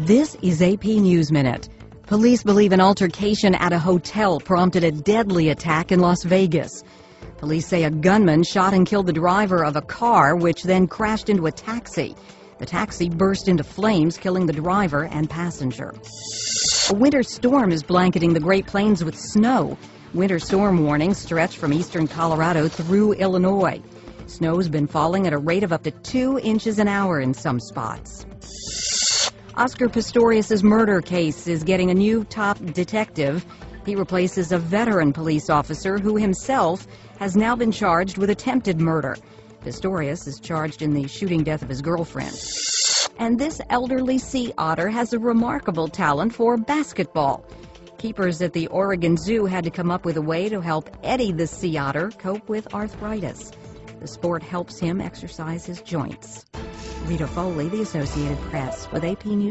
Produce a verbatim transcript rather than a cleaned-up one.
This is A P News Minute. Police believe an altercation at a hotel prompted a deadly attack in Las Vegas. Police say a gunman shot and killed the driver of a car, which then crashed into a taxi. The taxi burst into flames, killing the driver and passenger. A winter storm is blanketing the Great Plains with snow. Winter storm warnings stretch from eastern Colorado through Illinois. Snow's been falling at a rate of up to two inches an hour in some spots. Oscar Pistorius' murder case is getting a new top detective. He replaces a veteran police officer who himself has now been charged with attempted murder. Pistorius is charged in the shooting death of his girlfriend. And this elderly sea otter has a remarkable talent for basketball. Keepers at the Oregon Zoo had to come up with a way to help Eddie the sea otter cope with arthritis. The sport helps him exercise his joints. Rita Foley, The Associated Press, with A P News.